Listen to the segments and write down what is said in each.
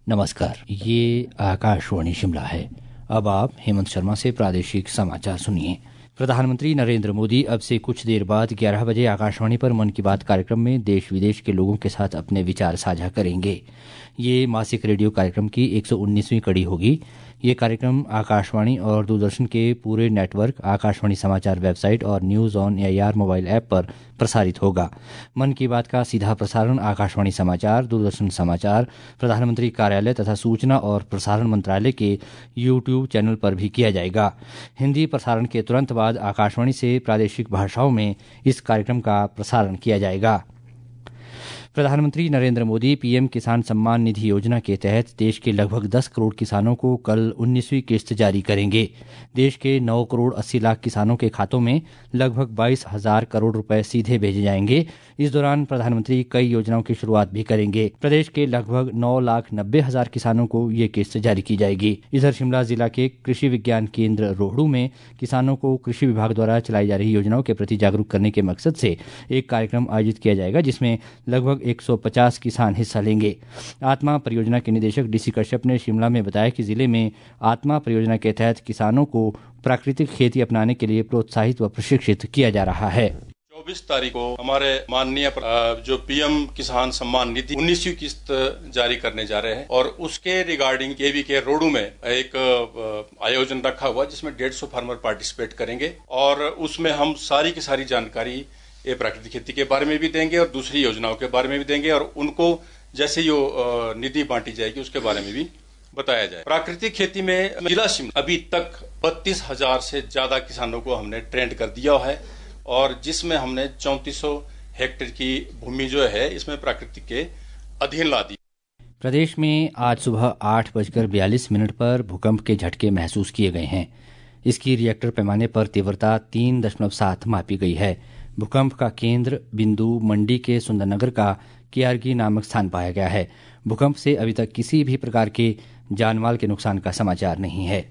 नमस्कार, ये आकाशवाणी शिमला है। अब आप हेमंत शर्मा से प्रादेशिक समाचार सुनिए। प्रधानमंत्री नरेंद्र मोदी अब से कुछ देर बाद 11 बजे आकाशवाणी पर मन की बात कार्यक्रम में देश विदेश के लोगों के साथ अपने विचार साझा करेंगे। ये मासिक रेडियो कार्यक्रम की 119वीं कड़ी होगी। ये कार्यक्रम आकाशवाणी और दूरदर्शन के पूरे नेटवर्क, आकाशवाणी समाचार वेबसाइट और news on AIR mobile app पर प्रसारित होगा। मन की बात का सीधा प्रसारण आकाशवाणी समाचार, दूरदर्शन समाचार, प्रधानमंत्री कार्यालय तथा सूचना और प्रसारण मंत्रालय के यूट्यूब चैनल पर भी किया जाएगा। हिंदी प्रसारण के तुरंत बाद आकाशवाणी से प्रादेशिक भाषाओं में इस कार्यक्रम का प्रसारण किया जाएगा। प्रधानमंत्री नरेंद्र मोदी पीएम किसान सम्मान निधि योजना के तहत देश के लगभग 10 करोड़ किसानों को कल 19वीं किस्त जारी करेंगे। देश के 9 करोड़ 80 लाख किसानों के खातों में लगभग 22,000 करोड़ रुपए सीधे भेजे जाएंगे। इस दौरान प्रधानमंत्री कई योजनाओं की शुरुआत भी करेंगे। प्रदेश के लगभग 9,90,000 किसानों को ये किस्त जारी की जाएगी। इधर शिमला जिला के कृषि विज्ञान केंद्र रोहडू में किसानों को कृषि विभाग द्वारा चलाई जा रही योजनाओं के प्रति जागरूक करने के मकसद से एक कार्यक्रम आयोजित किया जाएगा, जिसमें लगभग 150 किसान हिस्सा लेंगे। आत्मा परियोजना के निदेशक डीसी कश्यप ने शिमला में बताया कि जिले में आत्मा परियोजना के तहत किसानों को प्राकृतिक खेती अपनाने के लिए प्रोत्साहित व प्रशिक्षित किया जा रहा है। 24 तारीख को हमारे माननीय जो पीएम किसान सम्मान निधि 19वीं किस्त जारी करने जा रहे हैं और उसके रिगार्डिंग केवी के रोडू में एक आयोजन रखा हुआ जिसमें 150 फार्मर पार्टिसिपेट करेंगे और उसमें हम सारी की सारी जानकारी ये प्राकृतिक खेती के बारे में भी देंगे और दूसरी योजनाओं के बारे में भी देंगे और उनको जैसे जो निधि बांटी जाएगी उसके बारे में भी बताया जाए। प्राकृतिक खेती में जिला शिमला अभी तक 32,000 से ज्यादा किसानों को हमने ट्रेंड कर दिया है और जिसमें हमने 3400 हेक्टेयर की भूमि जो है इसमें प्राकृतिक के अधीन ला दी। प्रदेश में आज सुबह 8:42 पर भूकंप के झटके महसूस किए गए हैं। इसकी रिएक्टर पैमाने पर तीव्रता 3.7 मापी गई है। भूकंप का केंद्र बिंदु मंडी के सुंदरनगर का कियारगी नामक स्थान पाया गया है। भूकंप से अभी तक किसी भी प्रकार के जानमाल के नुकसान का समाचार नहीं है।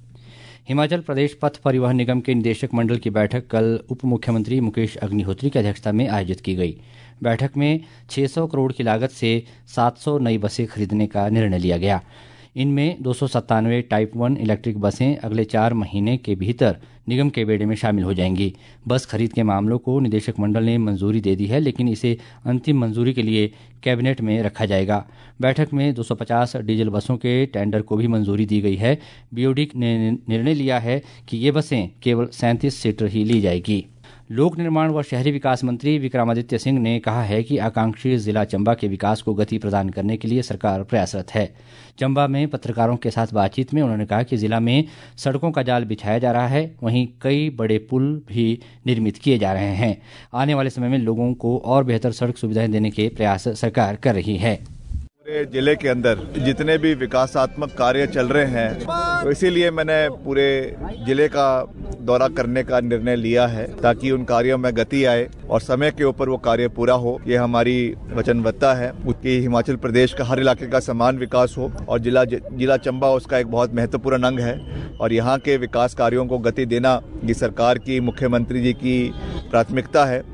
हिमाचल प्रदेश पथ परिवहन निगम के निदेशक मंडल की बैठक कल उप मुख्यमंत्री मुकेश अग्निहोत्री की अध्यक्षता में आयोजित की गई। बैठक में 600 करोड़ की लागत से 700 नई बसें खरीदने का निर्णय लिया गया। इनमें 297 टाइप 1 इलेक्ट्रिक बसें अगले 4 महीने के भीतर निगम के बेड़े में शामिल हो जाएंगी। बस खरीद के मामलों को निदेशक मंडल ने मंजूरी दे दी है, लेकिन इसे अंतिम मंजूरी के लिए कैबिनेट में रखा जाएगा। बैठक में 250 डीजल बसों के टेंडर को भी मंजूरी दी गई है। बीओडी ने निर्णय लिया है कि ये बसें केवल 37 सीटर ही ली जाएगी। लोक निर्माण व शहरी विकास मंत्री विक्रमादित्य सिंह ने कहा है कि आकांक्षी जिला चंबा के विकास को गति प्रदान करने के लिए सरकार प्रयासरत है। चंबा में पत्रकारों के साथ बातचीत में उन्होंने कहा कि जिला में सड़कों का जाल बिछाया जा रहा है, वहीं कई बड़े पुल भी निर्मित किए जा रहे हैं। आने वाले समय में लोगों को और बेहतर सड़क सुविधाएं देने के प्रयास सरकार कर रही है। पूरे जिले के अंदर जितने भी विकासात्मक कार्य चल रहे हैं, तो इसीलिए मैंने पूरे जिले का दौरा करने का निर्णय लिया है ताकि उन कार्यों में गति आए और समय के ऊपर वो कार्य पूरा हो। ये हमारी वचनबद्धता है कि हिमाचल प्रदेश का हर इलाके का समान विकास हो और जिला चंबा उसका एक बहुत महत्वपूर्ण अंग है और यहाँ के विकास कार्यों को गति देना ये सरकार की, मुख्यमंत्री जी की प्राथमिकता है।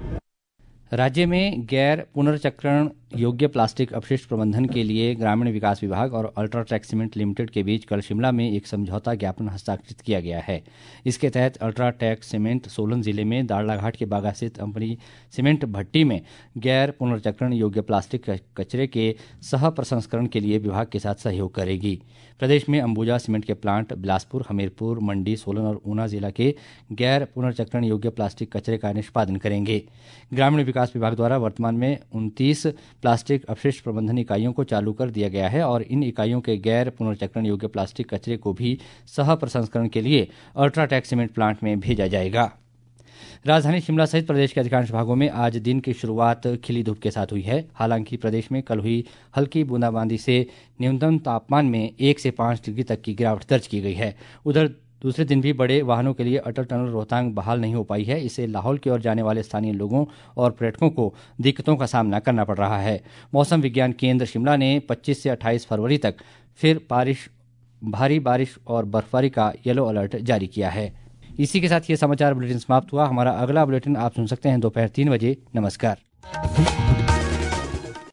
राज्य में गैर पुनर्चक्रण योग्य प्लास्टिक अपशिष्ट प्रबंधन के लिए ग्रामीण विकास विभाग और अल्ट्राटेक सीमेंट लिमिटेड के बीच कल शिमला में एक समझौता ज्ञापन हस्ताक्षरित किया गया है। इसके तहत अल्ट्राटेक सीमेंट सोलन जिले में दाड़लाघाट के बागा स्थित अपनी सीमेंट भट्टी में गैर पुनर्चक्रण योग्य प्लास्टिक कचरे के सह प्रसंस्करण के लिए विभाग के साथ सहयोग करेगी। प्रदेश में अंबुजा सीमेंट के प्लांट बिलासपुर, हमीरपुर, मंडी, सोलन और ऊना जिला के गैर पुनर्चक्रण योग्य प्लास्टिक कचरे का निष्पादन करेंगे। ग्रामीण विकास विभाग द्वारा वर्तमान में 29 प्लास्टिक अपशिष्ट प्रबंधन इकाइयों को चालू कर दिया गया है और इन इकाइयों के गैर पुनर्चक्रण योग्य प्लास्टिक कचरे को भी सह प्रसंस्करण के लिए अल्ट्राटेक सीमेंट प्लांट में भेजा जाएगा। राजधानी शिमला सहित प्रदेश के अधिकांश भागों में आज दिन की शुरुआत खिली धूप के साथ हुई है। हालांकि प्रदेश में कल हुई हल्की बूंदाबांदी से न्यूनतम तापमान में 1 से 5 डिग्री तक की गिरावट दर्ज की गई है। उधर दूसरे दिन भी बड़े वाहनों के लिए अटल टनल रोहतांग बहाल नहीं हो पाई है। इससे लाहौल की ओर जाने वाले स्थानीय लोगों और पर्यटकों को दिक्कतों का सामना करना पड़ रहा है। मौसम विज्ञान केंद्र शिमला ने 25 से 28 फरवरी तक फिर भारी बारिश और बर्फबारी का येलो अलर्ट जारी किया है। इसी के साथ ये समाचार बुलेटिन समाप्त हुआ। हमारा अगला बुलेटिन आप सुन सकते हैं दोपहर 3 बजे। नमस्कार।